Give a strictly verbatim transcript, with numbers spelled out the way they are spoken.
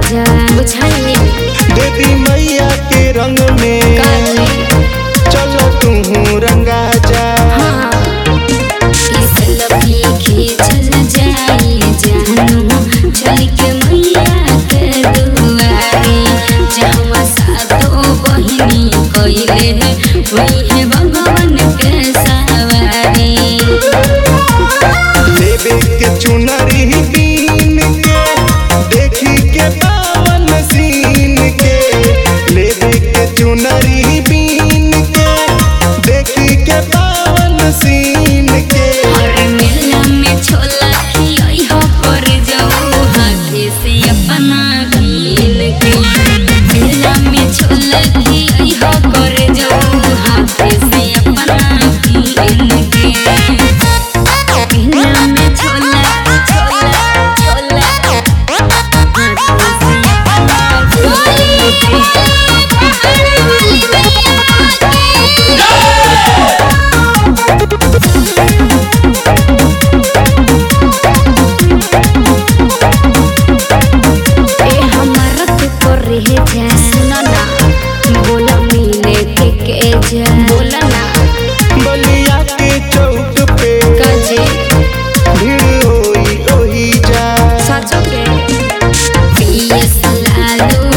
राजा बुझाइए देवी मैया के रंग में चलो तू रंगा जा। हाँ इस लपी खींचल जाई जानू चल के मैया के दुआरे जहाँ सातो बहिनी कइले वही है भगवान के सवारी। लेबे के चुनरी बीन के देखी के पावन सीन के लेबे के चुनरी बीन के देखी के पावन सीन के और मेला में छोला खियाई हो कर जाओ हाथे से अपना कीन के मेला में छोला खियाई हो कर जाओ हाथे से अपना कीन के मेला में छोला छोला छोला हाथे से अपना कीन बोला मिले के के जा बोला ना बलिया के चौक पे काजे भीड़ होई ओही जा। साचो के पिए सलालो